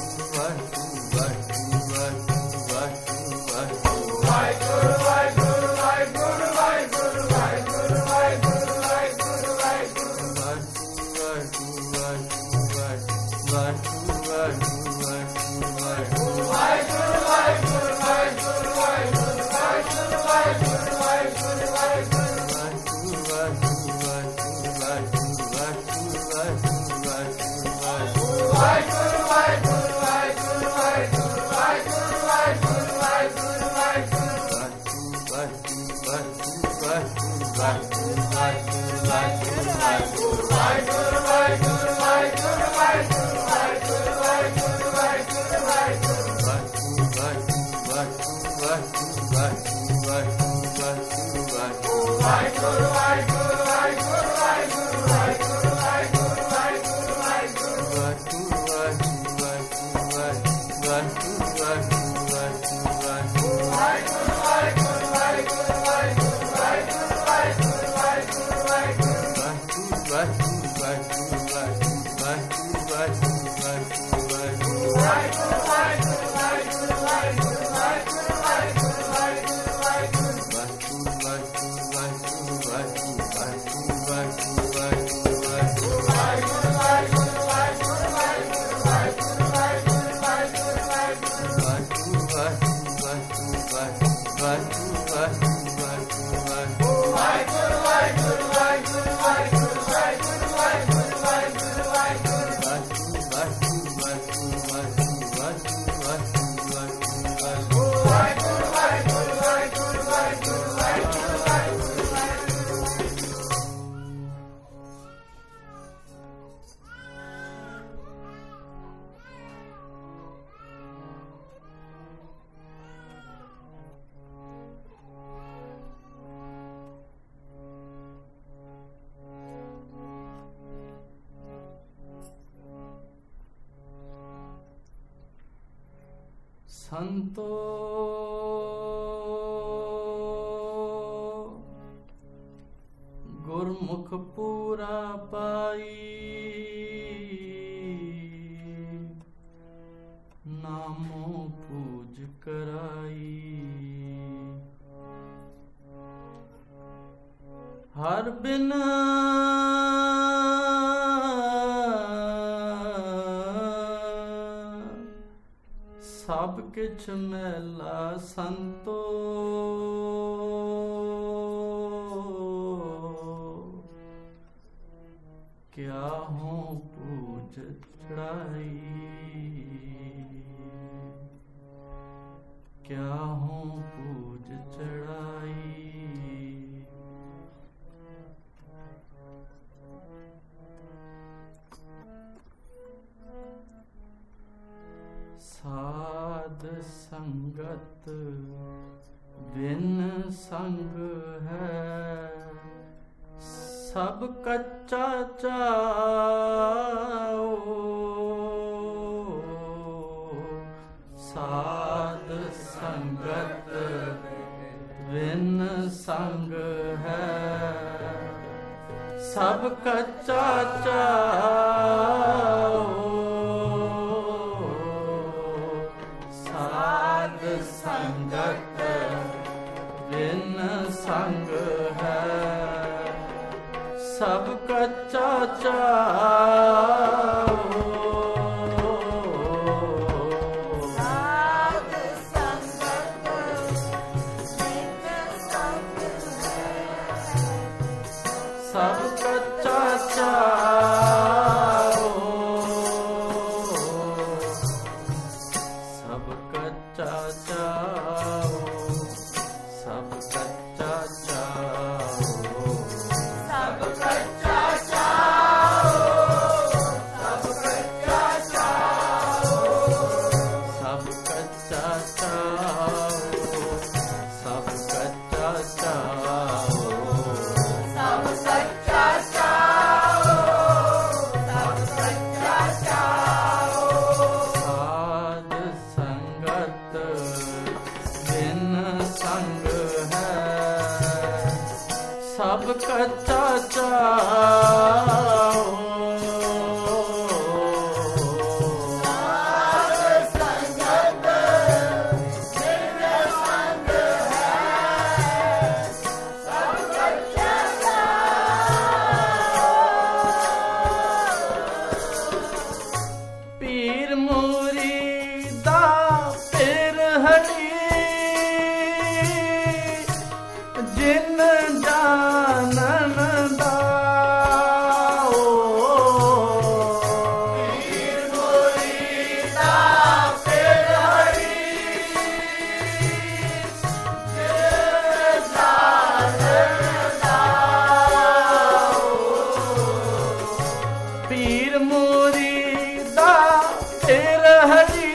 ਸੰਤੋ ਗੁਰਮੁਖ ਪੂਰਾ ਪਾਈ, ਨਾਮੋ ਪੂਜ ਕਰਾਈ। ਹਰ ਬਿਨ ਸਭ ਕਿਛ ਮੈਲਾ ਸੰਤੋ, ਕਿਆ ਹੋ ਪੂਜ ਚੜਾਈ, ਕਿਆ ਹੋ ਪੂਜ ਚੜਾਈ। ਸਾਧ ਸੰਗਤ ਬਿਨ ਸੰਗ ਹੈ, ਸਭ ਕੱਚਾ ਚਾਓ। ਸਾਧ ਸੰਗਤ ਬਿਨ ਸੰਗ ਹੈ, ਸਭ ਕੱਚਾ ਚਾਓ। ਸੰਗਤ ਬਿਨ ਸੰਗ ਹੈ, ਸਭ ਕੱਚਾ ਚਾਓ। ਸਾਧ ਸੰਗਤ ਬਿਨ ਸੰਗ ਹੈ, ਸਭ ਕੱਚਾ ਚਾਓ। ਸਭ ਕੱਚਾ ਚਾਓ, ਸਭ ਕੱਚਾ ਚਾਓ, ਸਭ ਕੱਚਾ ਚਾਓ, ਸਭ ਕੱਚਾ ਚਾਓ, ਸਭ ਕੱਚਾ ਚਾਓ, ਸਭ ਕੱਚਾ ਚਾਓ, ਸਭ ਕੱਚਾ ਚਾਓ, ਸਭ ਕੱਚਾ ਚਾਓ। ਸਾਧ ਸੰਗਤ ਬਿਨ ਸੰਗ ਹੈ, ਸਭ ਕੱਚਾ ਚਾਓ। ਸਾਧ ਮੁਰੀਦਾ ਫਿਰ ਹਰੀ ਜਿਨ ਜਾਣਨ ਦਾ ਪੀਰ ਮੁਰੀਦਾ ਫਿਰ ਹਰੀ ਜਿਨ ਜਾਣਨ ਦਾ ਪੀਰ ਮੁਰੀਦਾ ਫਿਰ ਹਰੀ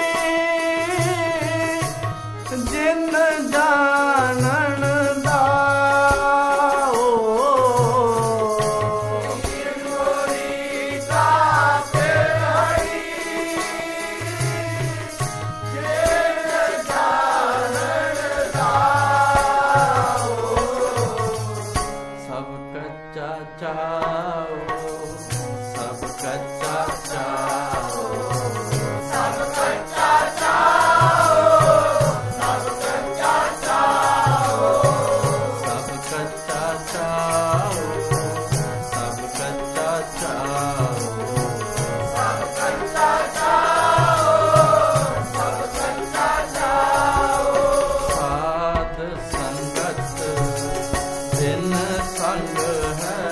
ਜਿਨ ਜਾਣਨ ਦਾ ਪੀਰ ਮੁਰੀਦਾ ਫਿਰ ਹਰੀ ਜਿਨ ਜਾਣਨ ਦਾ ਸਭ ਕੱਚਾ ਚਾਓ ਸਭ ਕੱਚਾ ਚਾਓ ਸਭ ਕੱਚਾ ਚਾਓ ਸਭ ਕੱਚਾ ਚਾਓ ਸਭ ਕੱਚਾ ਚਾਓ ਸਭ ਕੱਚਾ ਚਾਓ ਸਭ ਕੱਚਾ ਚਾਓ ਸਭ ਕੱਚਾ ਚਾਓ ਸਾਧ ਸੰਗਤ ਬਿਨ ਸੰਗ ਹੈ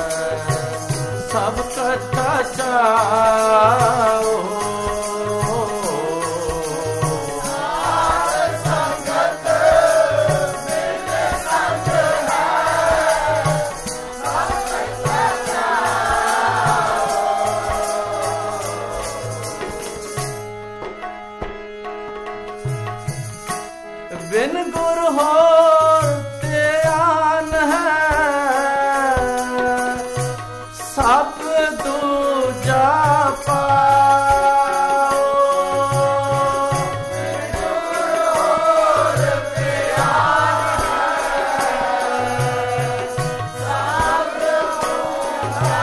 ਸਭ ਕੱਚਾ ਚਾਓ ਸਾਧ ਸੰਗਤ ਬਿਨ ਸੰਗ ਹੈ ਸਭ ਕੱਚਾ ਚਾਓ ਬਿਨ ਗੁਰ ਹੋਰ ਧਿਆਨ ਹੈ ਸਭ ਦੂਜਾ ਪਾਓ ਬਿਨ ਗੁਰ ਹੋਰ ਧਿਆਨ ਹੈ ਸਭ ਦੂਜਾ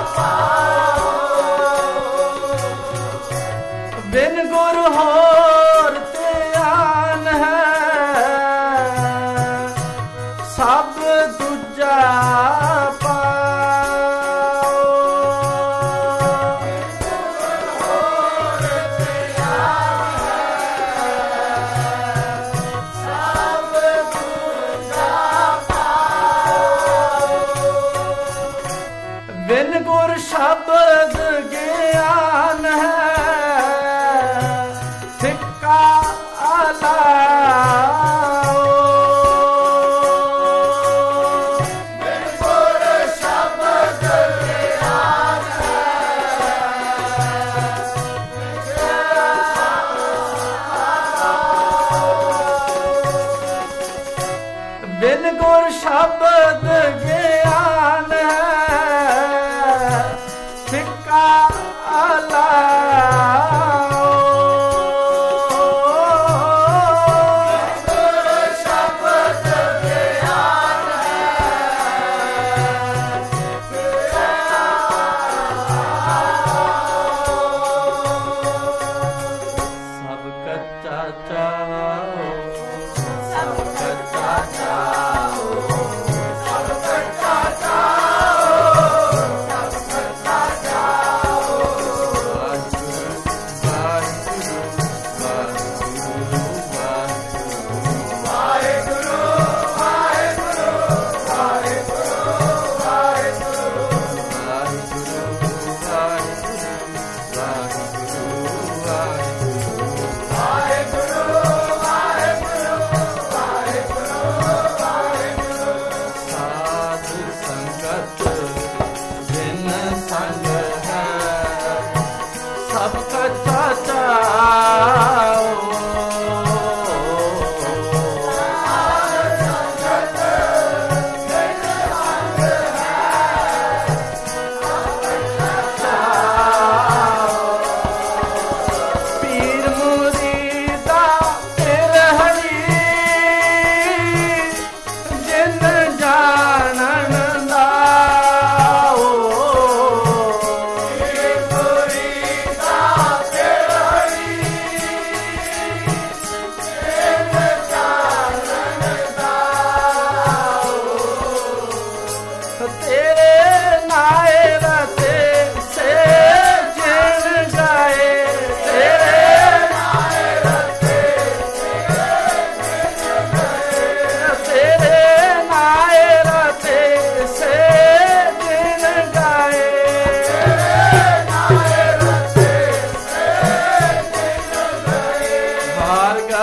ਪਾਓ ਬਿਨ ਗੁਰ ਹੋਰ ਧਿਆਨ ਹੈ ਸਭ ਦੂਜਾ ਪਾਓ ਬਿਨ ਗੁਰ ਹੋਰ ਧਿਆਨ ਬਿਨ ਗੁਰ ਸ਼ਬਦ ਗਿਆਨ ਹੈ ਫਿੱਕਾ ਲਾਓ ਬਿਨ ਗੁਰ ਸ਼ਬਦ ਗਿਆਨ ਬਿਨ ਗੁਰ ਸ਼ਬਦ ਗਿਆਨ ਹੈ ਫਿੱਕਾ ਲਾਓ ਬਿਨ ਗੁਰ ਸ਼ਬਦ ਗਿਆਨ ਹੈ ਫਿੱਕਾ ਸਭ ਕੱਚਾ ਚਾਓ ਸਭ ਕੱਚਾ ਚਾਓ ਸਭ ਕੱਚਾ ਚਾਓ ਸਭ ਕੱਚਾ ਚਾਓ ਵਾਹਿਗੁਰੂ ਵਾਹਿਗੁਰੂ ਵਾਹਿਗੁਰੂ ਵਾਹਿਗੁਰੂ ਵਾਹਿਗੁਰੂ ਵਾਹਿਗੁਰੂ ਸਾਧ ਸੰਗਤ ਬਿਨ ਸੰਗ ਹੈ ਸਭ ਕੱਚਾ ਚਾਓ